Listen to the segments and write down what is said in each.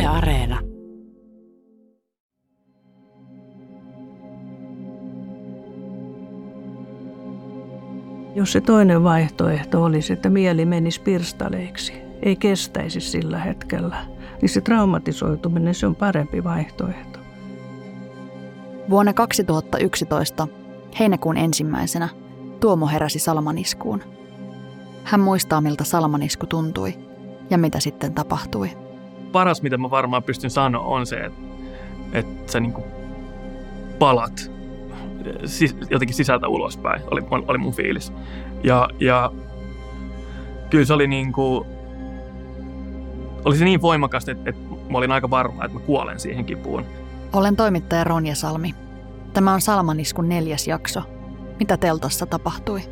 Areena. Jos se toinen vaihtoehto olisi, että mieli menisi pirstaleiksi, ei kestäisi sillä hetkellä, niin se traumatisoituminen, se on parempi vaihtoehto. Vuonna 2011, heinäkuun 1. Tuomo heräsi salamaniskuun. Hän muistaa, miltä salamanisku tuntui ja mitä sitten tapahtui. Paras, mitä mä varmaan pystyn sanoa, on se, että sä niinku palat jotenkin sisältä ulospäin, oli mun fiilis. Ja kyllä se oli oli se niin voimakasta, että mä olin aika varma, että mä kuolen siihen kipuun. Olen toimittaja Ronja Salmi. Tämä on Salamaniskun 4. jakso. Mitä teltassa tapahtui?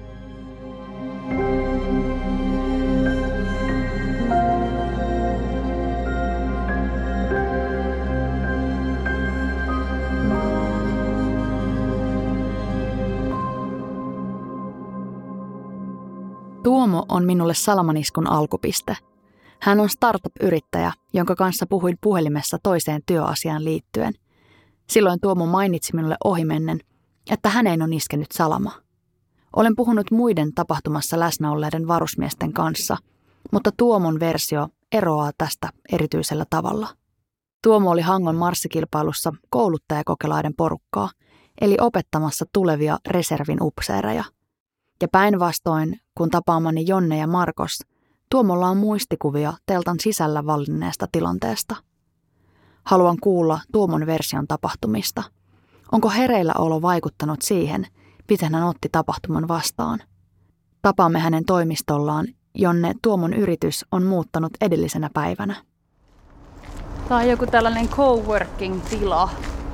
Tuomo on minulle Salamaniskun alkupiste. Hän on startup-yrittäjä, jonka kanssa puhuin puhelimessa toiseen työasiaan liittyen. Silloin Tuomo mainitsi minulle ohimennen, että häneen on iskenyt salama. Olen puhunut muiden tapahtumassa läsnä olleiden varusmiesten kanssa, mutta Tuomon versio eroaa tästä erityisellä tavalla. Tuomo oli Hangon marssikilpailussa kouluttajakokelaiden porukkaa, eli opettamassa tulevia reservin upseereja. Ja päinvastoin, kun tapaamani Jonne ja Markos, Tuomolla on muistikuvia teltan sisällä vallinneesta tilanteesta. Haluan kuulla Tuomon version tapahtumista. Onko hereilläolo vaikuttanut siihen, miten hän otti tapahtuman vastaan? Tapaamme hänen toimistollaan, jonne Tuomon yritys on muuttanut edellisenä päivänä. Tämä on joku tällainen coworking-tila,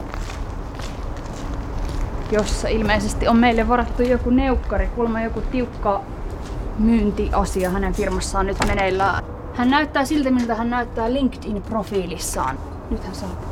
jossa ilmeisesti on meille varattu joku neukkari, kuulemma joku tiukka myyntiasia hänen firmassaan nyt meneillään. Hän näyttää siltä, miltä hän näyttää LinkedIn-profiilissaan. Nyt hän saapuu.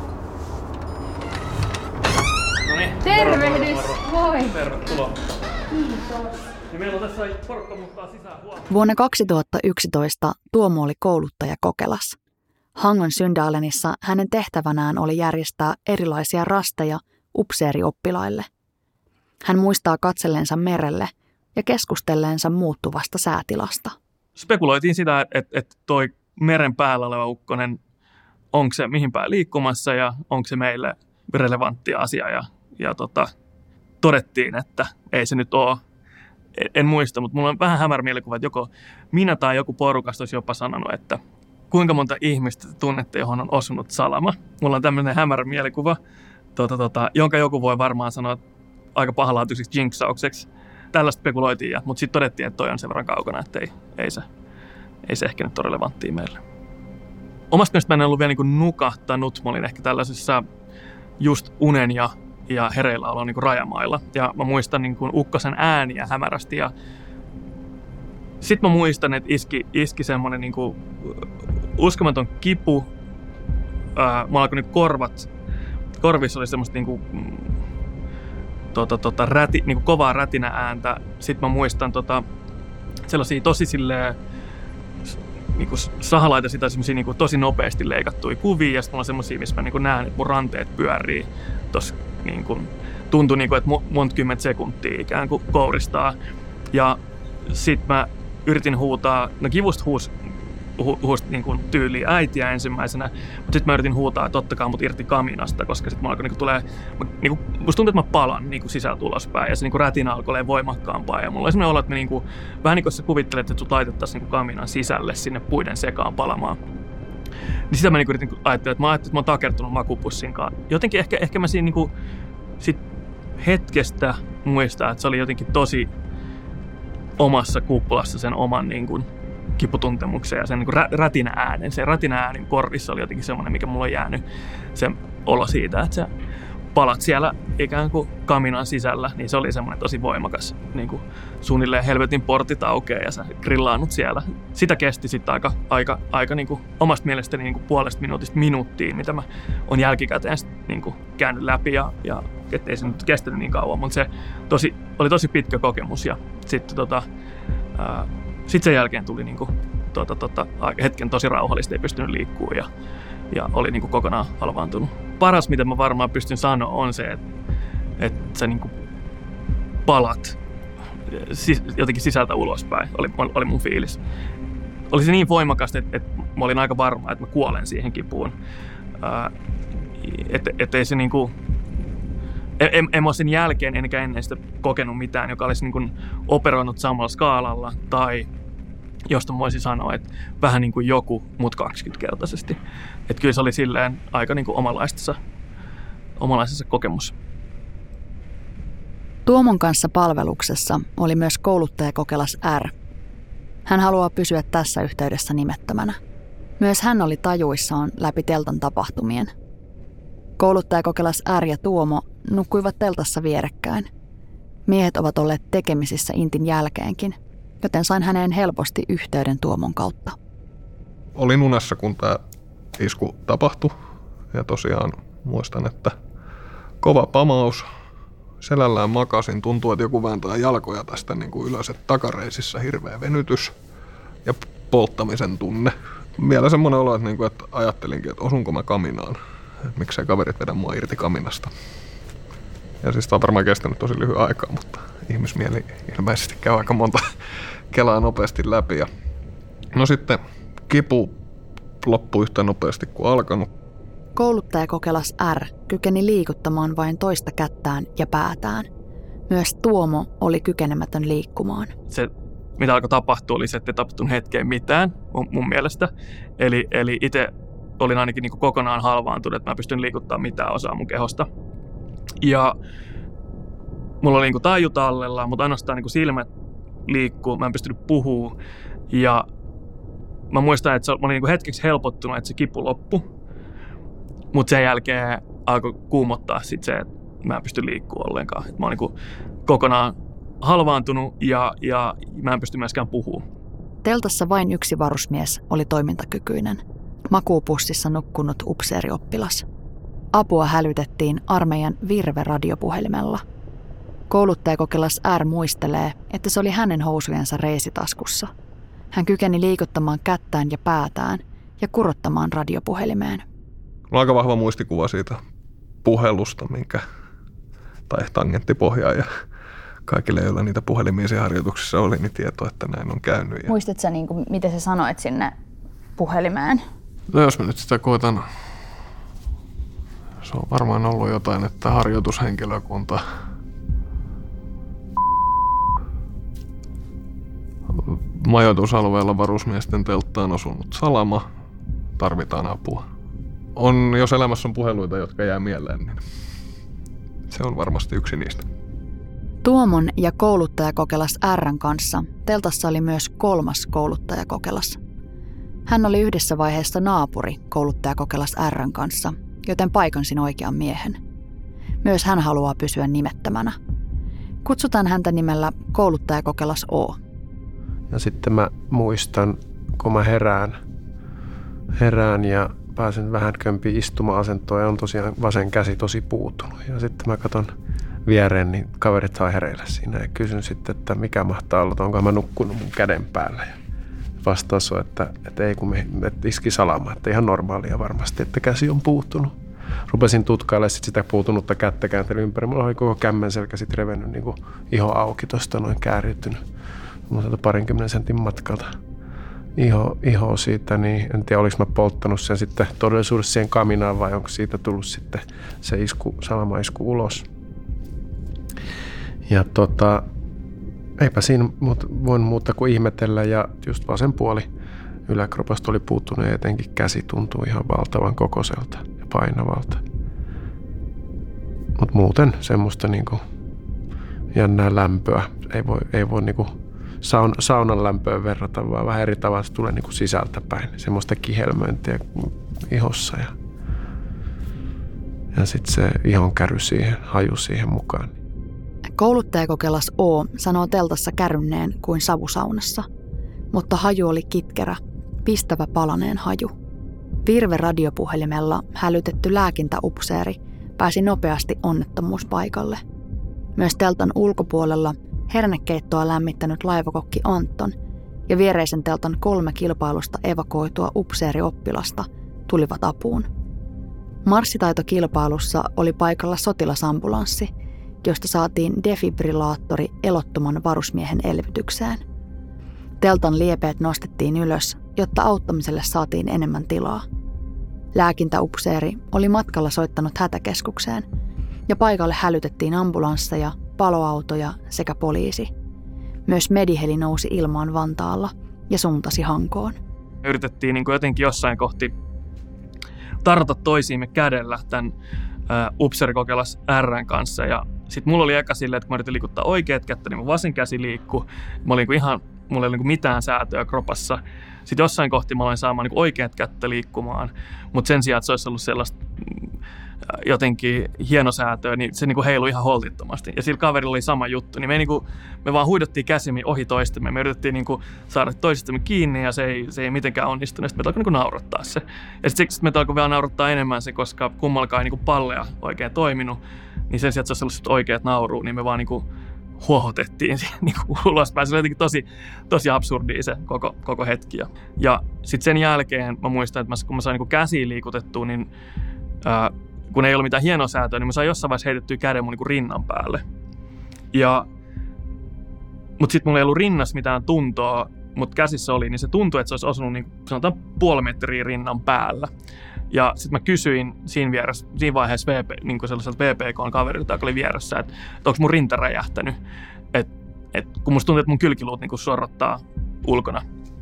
Noniin. Tervehdys! Moi! Tervetuloa. Kiitos. Ja meillä on tässä porukka mukaan sisään huomenna. Vuonna 2011 Tuomo oli kouluttaja Kokelas. Hangon Syndaalenissa hänen tehtävänään oli järjestää erilaisia rasteja upseerioppilaille. Hän muistaa katselleensa merelle ja keskustelleensa muuttuvasta säätilasta. Spekuloitiin sitä, että toi meren päällä oleva ukkonen, onko se mihin päin liikkumassa ja onko se meille relevantti asia. Ja todettiin, että ei se nyt ole. En muista, mutta mulla on vähän hämärä mielikuva, että joko minä tai joku porukasta olisi jopa sanonut, että kuinka monta ihmistä tunnette, johon on osunut salama. Mulla on tämmöinen hämärä mielikuva, jonka joku voi varmaan sanoa aika pahalaatuiseksi jinksaukseksi. Tällaista spekuloitiin, mutta sitten todettiin, että toi on sen verran kaukana, että ei se ehkä nyt ole relevanttia meille. Omasta mielestä mä en ollut vielä niin nukahtanut. Mä olin ehkä tällaisessa just unen ja hereilläolon niin rajamailla. Ja mä muistan niin ukkosen ääniä hämärästi. Ja sitten mä muistan, että iski semmoinen niin uskomaton kipu. Mä alkoi niin korvissa oli semmoista niin kovaa rätinä ääntä. Sitten mä muistan sellaisia tosi silleen niinku sahalaitaisia tai semmoisia niinku tosi nopeasti leikattuja kuvia. Ja sitten mulla on semmoisia, missä mä niinku näen, että mun ranteet pyörii. Tossa niinku tuntui niinku, että monta kymmentä sekuntia ikään kuin kouristaa. Ja sitten mä yritin huutaa, no kivusta huusi niin tyyliin äitiä ensimmäisenä, mutta sitten mä yritin huutaa, että ottakaa mut irti kaminasta, koska sitten mä alkoi musta tuntuu, että mä palan sisältä ulospäin ja se rätinä alkoi olemaan voimakkaampaa ja mulla oli sellainen olo, että me vähän niin kuin sä kuvittelet, että sut laitettaisiin kaminan sisälle sinne puiden sekaan palamaan. Niin sitä mä yritin ajatella, että mä oon takertunut makupussinkaan. Jotenkin ehkä mä siinä sit hetkestä muistaa, että se oli jotenkin tosi omassa kuplassa sen oman kiputuntemuksen ja sen rätinä äänen. Se rätinä äänen korvissa oli jotenkin semmoinen, mikä mulla on jäänyt se olo siitä, että sä palat siellä ikään kuin kaminan sisällä, niin se oli semmoinen tosi voimakas. Suunnilleen helvetin portit aukeaa ja sä grillaannut siellä. Sitä kesti sitten aika omasta mielestäni puolesta minuutista minuuttiin, mitä mä oon jälkikäteen käynyt läpi ja ettei se nyt kestänyt niin kauan, mutta se oli tosi pitkä kokemus ja sitten sitten sen jälkeen tuli hetken tosi rauhallisesti, ei pystynyt liikkumaan ja oli niin kuin kokonaan halvaantunut. Paras, mitä mä varmaan pystyn sanoa, on se, että sä niin kuin palat jotenkin sisältä ulospäin, oli mun fiilis. Oli se niin voimakasta, että mä olin aika varma, että mä kuolen siihen kipuun. Että ei se niinku... En mä sen jälkeen enkä ennen sitä kokenut mitään, joka olisi niinku operoinut samalla skaalalla, tai josta mä voisin sanoa, että vähän niin kuin joku, mut 20-kertaisesti. Että kyllä se oli silleen aika niinku omanlaisessa kokemus. Tuomon kanssa palveluksessa oli myös kouluttajakokelas R. Hän haluaa pysyä tässä yhteydessä nimettömänä. Myös hän oli tajuissaan läpi teltan tapahtumien. Kouluttajakokelas R ja Tuomo nukkuivat teltassa vierekkäin. Miehet ovat olleet tekemisissä Intin jälkeenkin, joten sain häneen helposti yhteyden Tuomon kautta. Olin unessa, kun tämä isku tapahtui. Ja tosiaan muistan, että kova pamaus. Selällään makasin. Tuntuu, että joku vääntää jalkoja tästä niin kuin ylös, että takareisissä hirveä venytys ja polttamisen tunne. Vielä semmoinen olo, että ajattelinkin, että osunko mä kaminaan. Että miksei kaverit vedä mua irti kaminasta. Ja siis tämä on varmaan kestänyt tosi lyhyen aikaa, mutta ihmismieli ilmeisesti käy aika monta kelaa nopeasti läpi. Ja no sitten kipu loppui yhtä nopeasti kuin alkanut. Kouluttajakokelas R kykeni liikuttamaan vain toista kättään ja päätään. Myös Tuomo oli kykenemätön liikkumaan. Se, mitä alkoi tapahtua, oli se, että ei tapahtunut hetkeen mitään mun mielestä. Eli itse olin ainakin niin kuin kokonaan halvaantunut, että mä pystyn liikuttamaan mitään osaa mun kehosta. Ja mulla oli niin kuin taiju tallella, mutta ainoastaan niin kuin silmät liikkuu, mä en pystynyt puhumaan. Ja mä muistan, että mä olin niin kuin hetkeksi helpottunut, että se kipu loppui. Mutta sen jälkeen alkoi kuumottaa sit se, että mä en pysty liikkumaan ollenkaan. Et mä oon niinku kokonaan halvaantunut ja mä en pysty myöskään puhumaan. Teltassa vain yksi varusmies oli toimintakykyinen. Makuupussissa nukkunut upseerioppilas. Apua hälytettiin armeijan virve-radiopuhelimella. Kouluttajakokelas R muistelee, että se oli hänen housujensa reisitaskussa. Hän kykeni liikuttamaan kättään ja päätään ja kurottamaan radiopuhelimeen. On aika vahva muistikuva siitä puhelusta, tai tangenttipohjaa ja kaikille, joilla niitä puhelimia siinä harjoituksissa oli, niin tieto, että näin on käynyt. Muistatko sä, miten sä sanoit sinne puhelimeen? No jos mä nyt sitä koitan, se on varmaan ollut jotain, että harjoitushenkilökunta majoitusalueella varusmiesten telttaan osunut salama, tarvitaan apua. Jos elämässä on puheluita, jotka jää mieleen, niin se on varmasti yksi niistä. Tuomon ja kouluttajakokelas R:n kanssa teltassa oli myös kolmas kouluttajakokelas. Hän oli yhdessä vaiheessa naapuri kouluttajakokelas R:n kanssa, joten paikansin oikean miehen. Myös hän haluaa pysyä nimettömänä. Kutsutaan häntä nimellä kouluttajakokelas O. Ja sitten mä muistan, kun mä herään ja pääsen vähän kömpiin istuma-asentoon ja on tosiaan vasen käsi tosi puutunut. Ja sitten mä katson viereen, niin kaverit saa hereillä siinä ja kysyn sitten, että mikä mahtaa olla, onko mä nukkunut mun käden päällä. Ja vastaus on, että ei kun että iski salama, että ihan normaalia varmasti, että käsi on puuttunut. Rupesin tutkailemaan sitä puutunutta kättä, kääntelin ympäri. Mulla oli koko kämmenselkä sitten revennyt niin kuin iho auki tuosta noin kääriytynyt. Mulla 20 sentin matkalta iho siitä, niin en tiedä oliko mä polttanut sen sitten todellisuudessa siihen kaminaan vai onko siitä tullut sitten se salamaisku ulos. Ja eipä siinä voinut muuta kuin ihmetellä ja just vasen puoli yläkropasta oli puuttunut ja etenkin käsi tuntui ihan valtavan kokoiselta ja painavalta. Mutta muuten semmoista niinku jännää lämpöä ei voi niinku saunan lämpöön verrata, vaan vähän eri tavalla se tulee niinku sisältäpäin. Semmoista kihelmöintiä ihossa ja sitten se ihon käry siihen, haju siihen mukaan. Kouluttajakokelas O sanoo teltassa kärynneen kuin savusaunassa, mutta haju oli kitkerä, pistävä palaneen haju. Virve-radiopuhelimella hälytetty lääkintäupseeri pääsi nopeasti onnettomuuspaikalle. Myös teltan ulkopuolella hernekeittoa lämmittänyt laivakokki Anton ja viereisen teltan 3 kilpailusta evakuoitua upseerioppilasta tulivat apuun. Marssitaitokilpailussa oli paikalla sotilasambulanssi, josta saatiin defibrillaattori elottoman varusmiehen elvytykseen. Teltan liepeet nostettiin ylös, jotta auttamiselle saatiin enemmän tilaa. Lääkintäupseeri oli matkalla soittanut hätäkeskukseen ja paikalle hälytettiin ambulansseja, paloautoja sekä poliisi. Myös mediheli nousi ilmaan Vantaalla ja suuntasi Hankoon. Yritettiin niin kuin jotenkin jossain kohti tarjota toisiimme kädellä tämän upseerikokeilas R:n kanssa. Ja sitten mulla oli eka silleen, että kun mä yritin liikuttaa oikeat kättä, niin mun vasen käsi liikkui. Mulla ei ollut mitään säätöä kropassa. Sitten jossain kohti mä aloin saamaan niin oikeat kättä liikkumaan, mutta sen sijaan, että se olisi ollut sellaista jotenkin hienosäätöä, niin se niin heilui ihan holtittomasti. Ja sillä kaverilla oli sama juttu. Niin me vaan huidottiin käsimme ohi toistemme. Me yritettiin niin saada toisistamme kiinni ja se ei mitenkään onnistunut. Sitten me alkoi niin naurattaa se. Ja sitten me alkoi vielä naurattaa enemmän se, koska kummallakaan ei niin pallea oikein toiminut. Niin sen sijaan, että se olisi ollut oikeat nauruu, niin me vaan niin huohotettiin niin ulospäin. Se oli jotenkin tosi absurdia se koko hetki. Ja sitten sen jälkeen mä muistan, että kun mä sain niin käsiin liikutettua, niin kun ei ollut mitään hienosäätöä, niin mä sain jossain vaiheessa heitettyä käden mun niin rinnan päälle. Mutta sitten mulla ei ollut rinnassa mitään tuntoa, mutta käsissä oli, niin se tuntui, että se olisi osunut niin, sanotaan 0,5 metriä rinnan päällä. Ja sitten mä kysyin siinä vaiheessa niin sellaiselta VPK-kaverilta, joka oli vieressä, että onko mun rinta räjähtänyt. Kun musta tuntuu, että mun kylkiluut niin sorrottaa ulkona.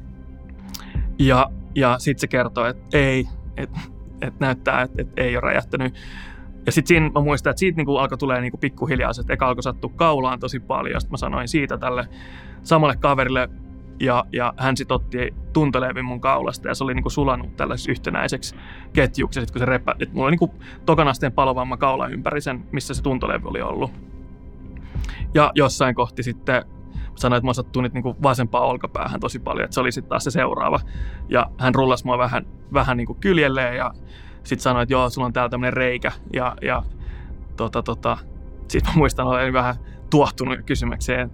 Ja sitten se kertoi, että ei, että näyttää, että ei ole räjähtänyt. Ja sitten siinä mä muistan, että siitä niinku alkoi tulee niinku pikkuhiljaa, että eka alkoi sattua kaulaan tosi paljon. Sitten mä sanoin siitä tälle samalle kaverille, ja hän sitten otti tuntolevyn mun kaulasta, ja se oli niinku sulanut tällaiseksi yhtenäiseksi ketjuksi. Ja sitten kun se että mulla oli niinku tokanasteen palovamma kaula ympäri sen, missä se tuntolevy oli ollut. Ja jossain kohti sitten sanoin, että mä sattuin nyt niinku vasempaan olkapäähän tosi paljon, että se oli sitten taas se seuraava. Ja hän rullasi mua vähän niinku kyljelleen ja sitten sanoi, että joo, sulla on täällä tämmöinen reikä. Ja sitten mä muistan, että olin vähän tuohtunut kysymykseen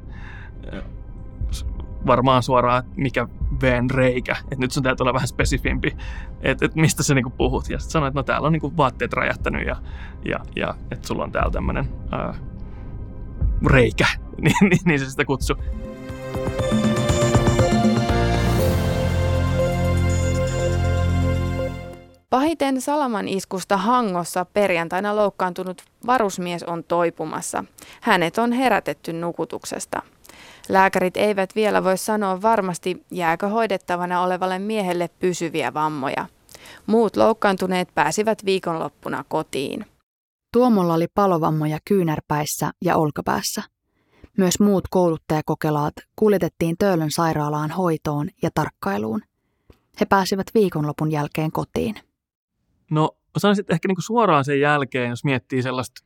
varmaan suoraan, että mikä veen reikä. Että nyt sun täytyy olla vähän spesifimpi, että mistä sä niinku puhut. Ja sitten sanoin, että no täällä on niinku vaatteet räjähtänyt ja että sulla on täällä tämmöinen reikä. niin se sitä kutsui. Pahiten Salaman iskusta Hangossa perjantaina loukkaantunut varusmies on toipumassa. Hänet on herätetty nukutuksesta. Lääkärit eivät vielä voi sanoa varmasti, jääkö hoidettavana olevalle miehelle pysyviä vammoja. Muut loukkaantuneet pääsivät viikonloppuna kotiin. Tuomolla oli palovammoja kyynärpäissä ja olkapäässä. Myös muut kouluttajakokelaat kuljetettiin Töölön sairaalaan hoitoon ja tarkkailuun. He pääsivät viikonlopun jälkeen kotiin. No sanoisin, että ehkä niinku suoraan sen jälkeen, jos miettii sellaista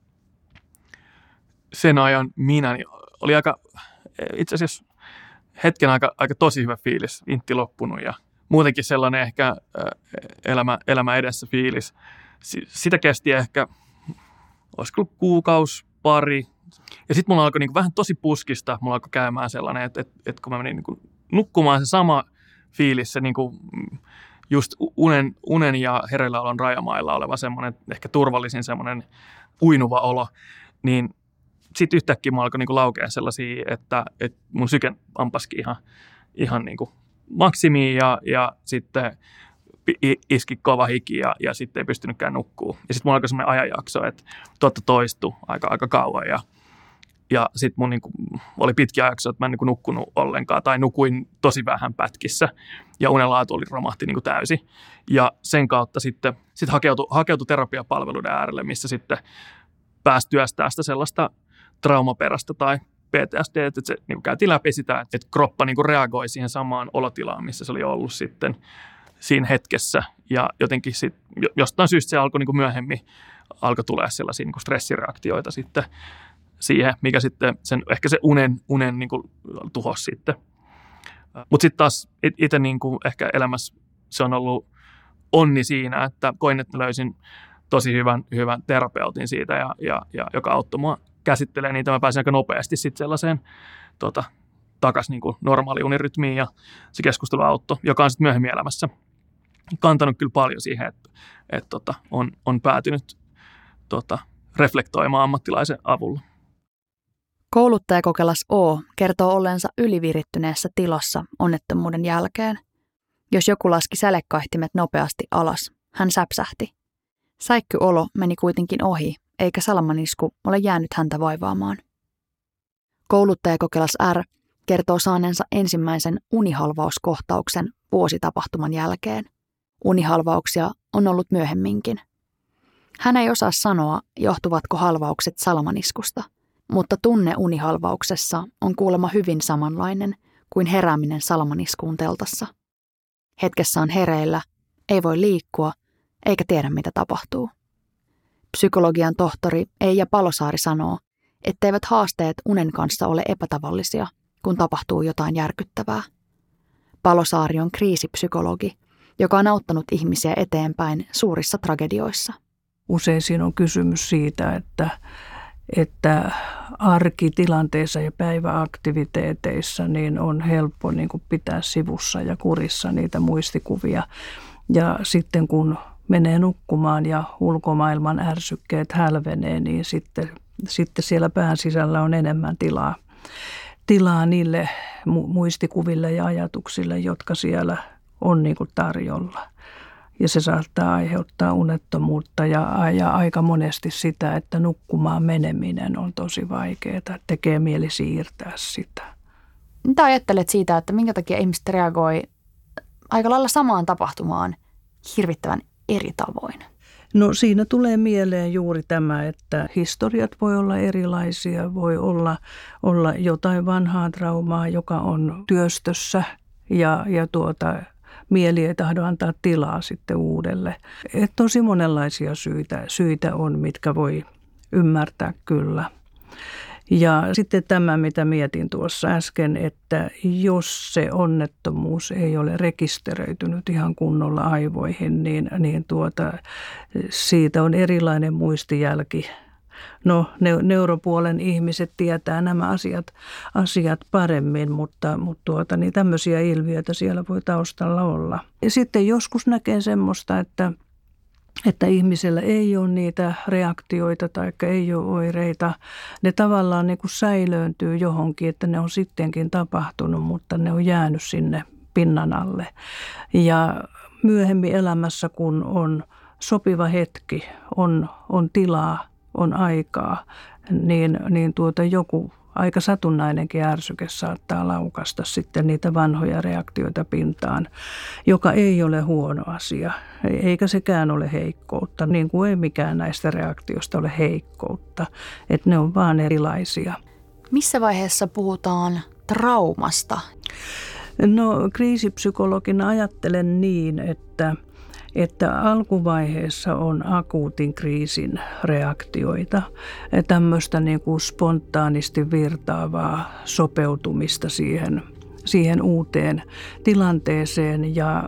sen ajan minä, niin oli itse asiassa hetken aika tosi hyvä fiilis, intti loppunut ja muutenkin sellainen ehkä elämä edessä fiilis. Sitä kesti ehkä, olisiko ollut kuukausi, pari. Ja sitten mulla alkoi niinku vähän tosi puskista, mulla alkoi käymään sellainen, että kun mä menin niinku nukkumaan se sama fiilis, se niinku just unen ja hereilläolon rajamailla oleva semmoinen, ehkä turvallisin semmoinen uinuva olo, niin sitten yhtäkkiä mulla alkoi niinku laukea sellaisia, että mun syke ampaski ihan niinku maksimiin ja sitten iski kova hiki ja sitten ei pystynytkään nukkuu. Ja sitten mulla alkoi semmoinen ajanjakso, että toistui aika kauan ja sitten mun niinku oli pitkä jakso, että mä en niinku nukkunut ollenkaan tai nukuin tosi vähän pätkissä ja unenlaatu romahti niinku täysin. Ja sen kautta sitten hakeutui terapiapalveluiden äärelle, missä sitten pääsi työstää sitä sellaista traumaperäistä tai PTSD, että se niinku käytiin läpi sitä, että kroppa niinku reagoi siihen samaan olotilaan, missä se oli ollut sitten siinä hetkessä. Ja jotenkin jostain syystä se alkoi niinku myöhemmin tulee sellaisia niinku stressireaktioita sitten siihen, mikä sitten ehkä se unen niinku tuhosi sitten. Mutta sitten taas itse niinku ehkä elämässä se on ollut onni siinä, että koin, että löysin tosi hyvän terapeutin siitä, ja joka auttoi mua käsittelemään niitä. Mä pääsin aika nopeasti sitten sellaiseen takaisin niinku normaali unirytmiin, ja se keskustelu auttoi, joka on sitten myöhemmin elämässä kantanut kyllä paljon siihen, että on päätynyt reflektoimaan ammattilaisen avulla. Kouluttajakokelas O kertoo olleensa ylivirittyneessä tilassa onnettomuuden jälkeen. Jos joku laski sälekaihtimet nopeasti alas, hän säpsähti. Säikkyolo meni kuitenkin ohi, eikä salamanisku ole jäänyt häntä vaivaamaan. Kouluttajakokelas R kertoo saaneensa ensimmäisen unihalvauskohtauksen vuositapahtuman jälkeen. Unihalvauksia on ollut myöhemminkin. Hän ei osaa sanoa, johtuvatko halvaukset salamaniskusta, mutta tunne unihalvauksessa on kuulemma hyvin samanlainen kuin herääminen salamaniskuun teltassa. Hetkessä on hereillä, ei voi liikkua, eikä tiedä mitä tapahtuu. Psykologian tohtori Eija Palosaari sanoo, etteivät haasteet unen kanssa ole epätavallisia, kun tapahtuu jotain järkyttävää. Palosaari on kriisipsykologi, joka on auttanut ihmisiä eteenpäin suurissa tragedioissa. Usein siinä on kysymys siitä, että arkitilanteissa ja päiväaktiviteeteissa niin on helppo niin kuin pitää sivussa ja kurissa niitä muistikuvia. Ja sitten kun menee nukkumaan ja ulkomaailman ärsykkeet hälvenee, niin sitten siellä pään sisällä on enemmän tilaa niille muistikuville ja ajatuksille, jotka siellä on niin kuin tarjolla. Ja se saattaa aiheuttaa unettomuutta ja aika monesti sitä, että nukkumaan meneminen on tosi vaikeaa. Tekee mieli siirtää sitä. Mitä ajattelet siitä, että minkä takia ihmiset reagoi aika lailla samaan tapahtumaan hirvittävän eri tavoin? No siinä tulee mieleen juuri tämä, että historiat voi olla erilaisia. Voi olla jotain vanhaa traumaa, joka on työstössä ja mieli ei tahdo antaa tilaa sitten uudelle. Et tosi monenlaisia syitä on, mitkä voi ymmärtää kyllä. Ja sitten tämä, mitä mietin tuossa äsken, että jos se onnettomuus ei ole rekisteröitynyt ihan kunnolla aivoihin, niin siitä on erilainen muistijälki. No, neuropuolen ihmiset tietää nämä asiat paremmin, mutta niin tämmöisiä ilmiöitä siellä voi taustalla olla. Ja sitten joskus näkee semmoista, että ihmisellä ei ole niitä reaktioita tai ei ole oireita. Ne tavallaan niin kuin säilööntyy johonkin, että ne on sittenkin tapahtunut, mutta ne on jäänyt sinne pinnan alle. Ja myöhemmin elämässä, kun on sopiva hetki, on tilaa, on aikaa, niin joku aika satunnainenkin ärsyke saattaa laukasta sitten niitä vanhoja reaktioita pintaan, joka ei ole huono asia, eikä sekään ole heikkoutta, niin kuin ei mikään näistä reaktioista ole heikkoutta, että ne on vaan erilaisia. Missä vaiheessa puhutaan traumasta? No kriisipsykologina ajattelen niin, että alkuvaiheessa on akuutin kriisin reaktioita, tämmöistä niin kuin spontaanisti virtaavaa sopeutumista siihen uuteen tilanteeseen ja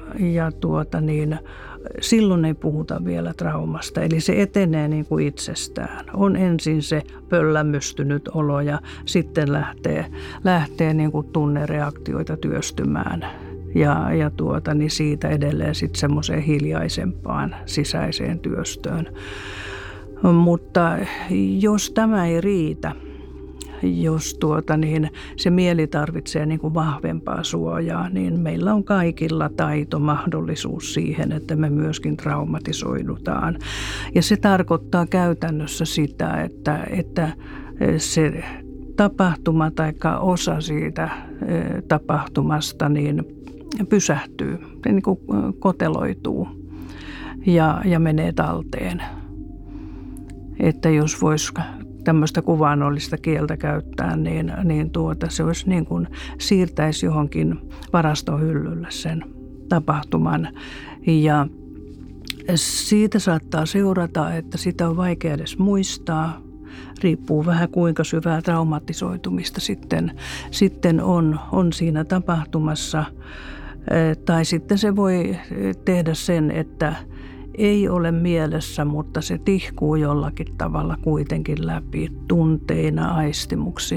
silloin ei puhuta vielä traumasta. Eli se etenee niin kuin itsestään. On ensin se pöllämystynyt olo ja sitten lähtee niin kuin tunnereaktioita työstymään. Ja siitä edelleen sitten semmoiseen hiljaisempaan sisäiseen työstöön. Mutta jos tämä ei riitä, jos se mieli tarvitsee niin kuin vahvempaa suojaa, niin meillä on kaikilla taito, mahdollisuus siihen, että me myöskin traumatisoidutaan. Ja se tarkoittaa käytännössä sitä, että se tapahtuma tai osa siitä tapahtumasta niin pysähtyy, se niin kuin koteloituu ja menee talteen. Että jos voisi tämmöistä kuvaannollista kieltä käyttää, niin se olisi niin kuin siirtäisi johonkin varastohyllylle sen tapahtuman. Ja siitä saattaa seurata, että sitä on vaikea edes muistaa. Riippuu vähän kuinka syvää traumatisoitumista sitten on siinä tapahtumassa. Tai sitten se voi tehdä sen, että ei ole mielessä, mutta se tihkuu jollakin tavalla kuitenkin läpi tunteina, aistimuksina.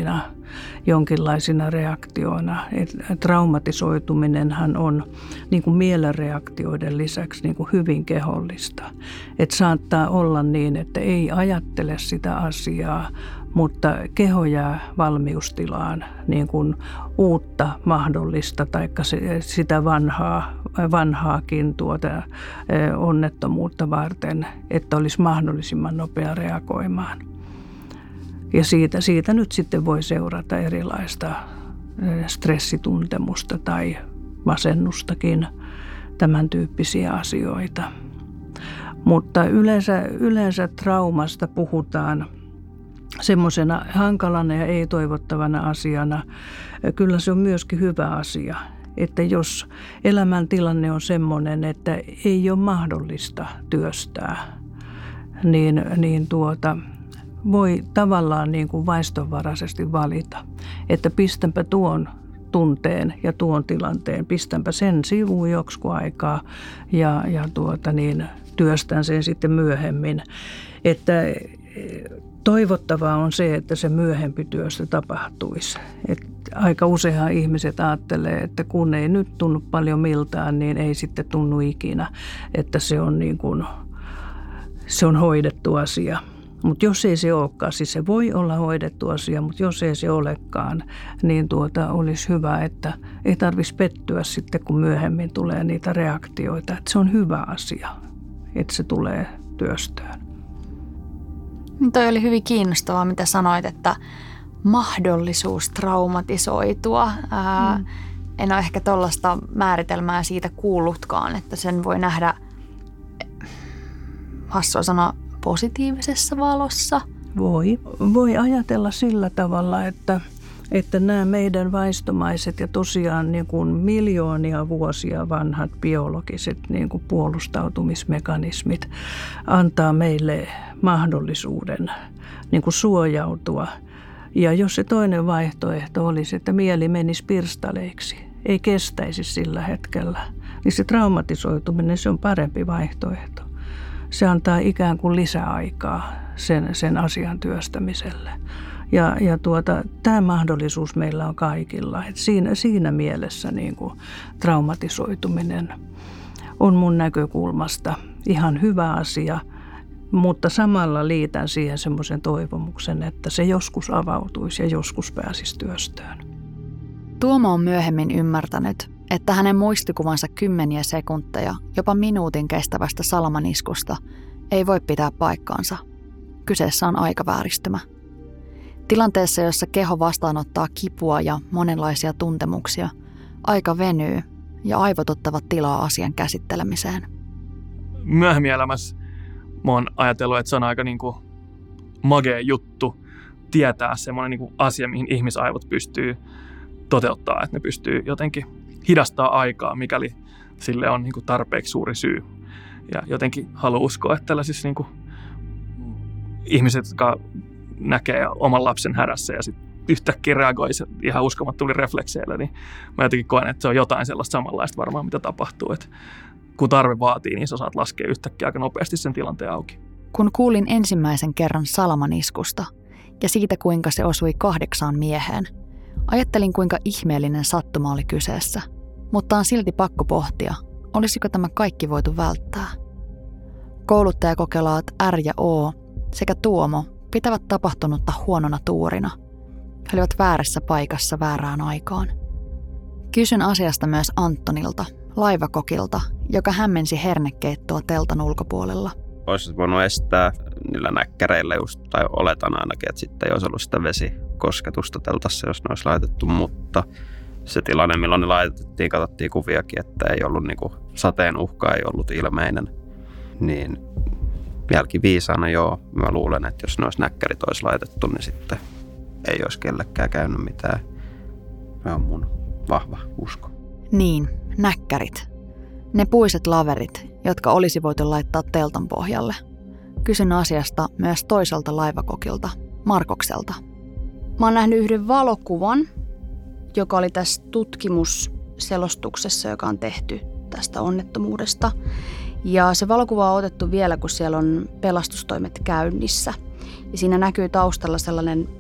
jonkinlaisina reaktioina. Traumatisoituminenhan on niin kuin mielenreaktioiden lisäksi niin kuin hyvin kehollista. Että saattaa olla niin, että ei ajattele sitä asiaa, mutta keho jää valmiustilaan niin kuin uutta mahdollista tai sitä vanhaakin onnettomuutta varten, että olisi mahdollisimman nopea reagoimaan. Ja siitä nyt sitten voi seurata erilaista stressituntemusta tai masennustakin, tämän tyyppisiä asioita. Mutta yleensä traumasta puhutaan semmoisena hankalana ja ei-toivottavana asiana. Kyllä se on myöskin hyvä asia, että jos elämäntilanne on semmoinen, että ei ole mahdollista työstää, niin voi tavallaan niin kuin vaistonvaraisesti valita, että pistänpä tuon tunteen ja tuon tilanteen, pistänpä sen sivuun joksikin aikaa ja työstän sen sitten myöhemmin. Että toivottavaa on se, että se myöhempi työstö tapahtuisi. Et aika useinhan ihmiset ajattelee, että kun ei nyt tunnu paljon miltään, niin ei sitten tunnu ikinä, että se on hoidettu asia. Mutta jos ei se olekaan, siis se voi olla hoidettu asia, mutta jos ei se olekaan, niin olisi hyvä, että ei tarvitsisi pettyä sitten, kun myöhemmin tulee niitä reaktioita. Että se on hyvä asia, että se tulee työstöön. Toi oli hyvin kiinnostavaa, mitä sanoit, että mahdollisuus traumatisoitua. En ole ehkä tuollaista määritelmää siitä kuullutkaan, että sen voi nähdä, hassua sanoa, positiivisessa valossa. Voi ajatella sillä tavalla, että nämä meidän vaistomaiset ja tosiaan niin kuin miljoonia vuosia vanhat biologiset niin kuin puolustautumismekanismit antaa meille mahdollisuuden niin kuin suojautua. Ja jos se toinen vaihtoehto olisi, että mieli menisi pirstaleiksi, ei kestäisi sillä hetkellä, niin se traumatisoituminen, se on parempi vaihtoehto. Se antaa ikään kuin lisäaikaa sen asian työstämiselle. Ja tämä mahdollisuus meillä on kaikilla. Et siinä mielessä niin kuin traumatisoituminen on mun näkökulmasta ihan hyvä asia, mutta samalla liitän siihen semmoisen toivomuksen, että se joskus avautuisi ja joskus pääsisi työstöön. Tuomo on myöhemmin ymmärtänyt, että hänen muistikuvansa kymmeniä sekunteja, jopa minuutin kestävästä salamaniskusta ei voi pitää paikkaansa. Kyseessä on aikavääristymä. Tilanteessa, jossa keho vastaanottaa kipua ja monenlaisia tuntemuksia, aika venyy ja aivot ottavat tilaa asian käsittelemiseen. Myöhemmin elämässä mä oon ajatellut, että se on aika niinku magea juttu tietää semmoinen niinku asia, mihin ihmisaivot pystyy toteuttaa, että ne pystyy jotenkin hidastaa aikaa, mikäli sille on niinku tarpeeksi suuri syy. Ja jotenkin haluan uskoa, että tällaisissa niinku ihmiset, jotka näkee oman lapsen hädässä ja sitten yhtäkkiä reagoi ihan uskomattomilla reflekseillä, niin mä jotenkin koen, että se on jotain sellaista samanlaista varmaan, mitä tapahtuu. Että kun tarve vaatii, niin sä saat laskea yhtäkkiä aika nopeasti sen tilanteen auki. Kun kuulin ensimmäisen kerran salamaniskusta ja siitä, kuinka se osui 8 mieheen, ajattelin, kuinka ihmeellinen sattuma oli kyseessä. Mutta on silti pakko pohtia, olisiko tämä kaikki voitu välttää. Kouluttajakokelaat R ja O sekä Tuomo pitävät tapahtunutta huonona tuurina. He olivat väärässä paikassa väärään aikaan. Kysyn asiasta myös Antonilta, laivakokilta, joka hämmensi hernekeittoa teltan ulkopuolella. Olisi voinut estää niillä näkkäreillä just, tai oletan ainakin, että sitten ei olisi ollut sitä vesikosketusta teltassa, jos ne olisi laitettu, mutta se tilanne, milloin ne laitettiin, katsottiin kuviakin, että ei ollut niinku, sateen uhka ei ollut ilmeinen, niin jälkiviisaana joo, mä luulen, että jos ne olisi näkkärit olisi laitettu, niin sitten ei olisi kellekään käynyt mitään. Se on mun vahva usko. Niin, näkkärit. Ne puiset laverit, jotka olisi voitu laittaa teltan pohjalle. Kysyn asiasta myös toiselta laivakokilta, Markokselta. Mä oon nähnyt yhden valokuvan, joka oli tässä tutkimusselostuksessa, joka on tehty tästä onnettomuudesta. Ja se valokuva on otettu vielä, kun siellä on pelastustoimet käynnissä. Ja siinä näkyy taustalla sellainen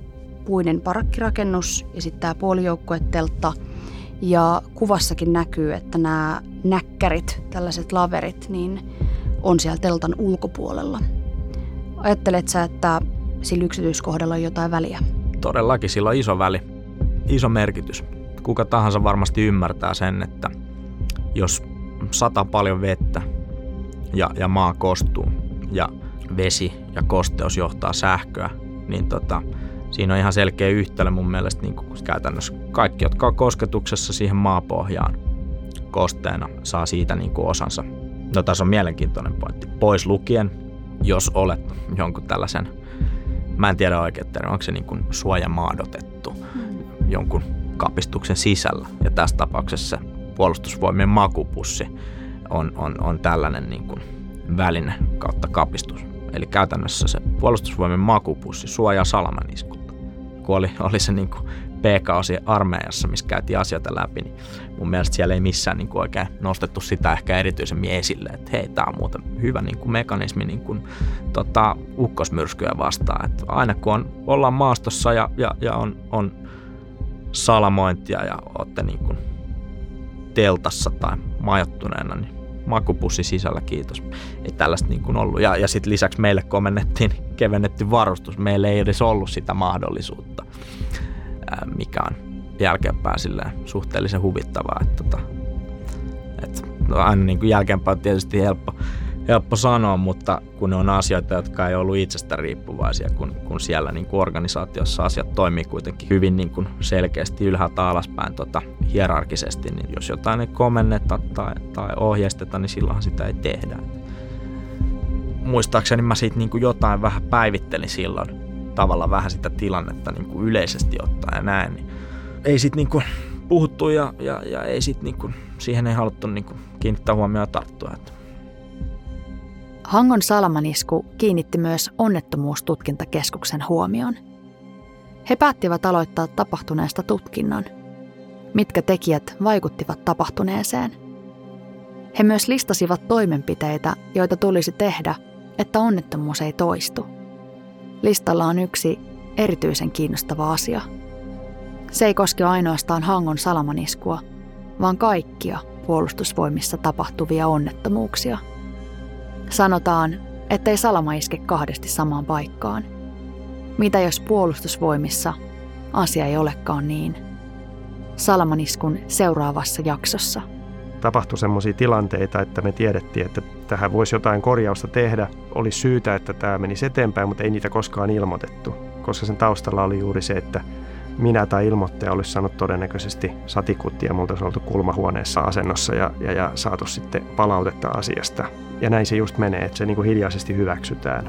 puinen parakkirakennus ja sitten tämä puolijoukkueteltta. Ja kuvassakin näkyy, että nämä näkkärit, tällaiset laverit, niin on siellä teltan ulkopuolella. Ajattelet sä, että sillä yksityiskohdalla on jotain väliä? Todellakin sillä on iso väli, iso merkitys. Kuka tahansa varmasti ymmärtää sen, että jos sataa paljon vettä ja maa kostuu ja vesi ja kosteus johtaa sähköä, niin siinä on ihan selkeä yhtälö mun mielestä niin kuin käytännössä kaikki, jotka on kosketuksessa siihen maapohjaan kosteena, saa siitä niin kuin osansa. No tässä on mielenkiintoinen pointti. Pois lukien, jos olet jonkun tällaisen, mä en tiedä oikein, onko se niin kuin suojamaadotettu jonkun kapistuksen sisällä. Ja tässä tapauksessa puolustusvoimien makupussi on tällainen niin kuin väline kautta kapistus. Eli käytännössä se puolustusvoimien makupussi suojaa salamaniskulta. Kun oli se niin kuin PK-osia armeijassa, missä käytiin asioita läpi, niin mun mielestä siellä ei missään niin kuin oikein nostettu sitä ehkä erityisemmin esille, että hei, tämä on muuten hyvä niin kuin mekanismi niin kuin, ukkosmyrskyä vastaan. Että aina kun ollaan maastossa ja on salamointia ja olette niin kuin teltassa tai majoittuneena, niin makupussi sisällä, kiitos. Ei tällaista niin kuin ollut. Ja sitten lisäksi meille komennettiin kevennetty varustus. Meillä ei edes ollut sitä mahdollisuutta, mikä on jälkeenpäin suhteellisen huvittavaa. Aina niin kuin jälkeenpäin on tietysti helppo sanoa, mutta kun ne on asioita, jotka ei ollut itsestä riippuvaisia, kun siellä niin kuin organisaatiossa asiat toimii kuitenkin hyvin niin kuin selkeästi ylhäältä alaspäin hierarkisesti, niin jos jotain ei komenneta tai ohjeisteta, niin silloinhan sitä ei tehdä. Muistaakseni mä siitä niin kuin jotain vähän päivittelin silloin, tavallaan vähän sitä tilannetta niin kuin yleisesti ottaen ja näin. Niin ei sit niin kuin puhuttu ja ei sit niin kuin, siihen ei haluttu niin kuin kiinnittää huomioon ja tarttua. Hangon salamanisku kiinnitti myös onnettomuustutkintakeskuksen huomioon. He päättivät aloittaa tapahtuneesta tutkinnan. Mitkä tekijät vaikuttivat tapahtuneeseen? He myös listasivat toimenpiteitä, joita tulisi tehdä, että onnettomuus ei toistu. Listalla on yksi erityisen kiinnostava asia. Se ei koske ainoastaan Hangon salamaniskua, vaan kaikkia puolustusvoimissa tapahtuvia onnettomuuksia. Sanotaan, ettei salama iske kahdesti samaan paikkaan. Mitä jos puolustusvoimissa asia ei olekaan niin? Salamaniskun seuraavassa jaksossa. Tapahtui semmoisia tilanteita, että me tiedettiin, että tähän voisi jotain korjausta tehdä. Oli syytä, että tämä menisi eteenpäin, mutta ei niitä koskaan ilmoitettu. Koska sen taustalla oli juuri se, että minä tai ilmoittaja olisi saanut todennäköisesti satikutti ja multa olisi oltu kulmahuoneessa asennossa ja saatu sitten palautetta asiasta. Ja näin se just menee, että se niin kuin hiljaisesti hyväksytään.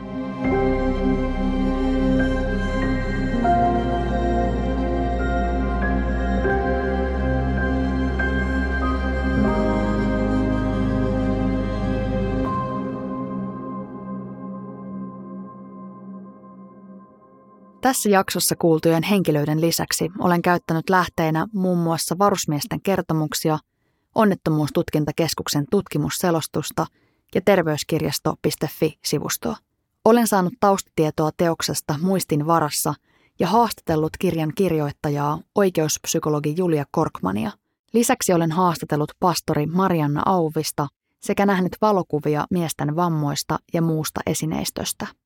Tässä jaksossa kuultujen henkilöiden lisäksi olen käyttänyt lähteinä muun muassa varusmiesten kertomuksia, Onnettomuustutkintakeskuksen tutkimusselostusta ja terveyskirjasto.fi-sivustoa. Olen saanut taustatietoa teoksesta muistin varassa ja haastatellut kirjan kirjoittajaa, oikeuspsykologi Julia Korkmania. Lisäksi olen haastatellut pastori Marianna Auvista sekä nähnyt valokuvia miesten vammoista ja muusta esineistöstä.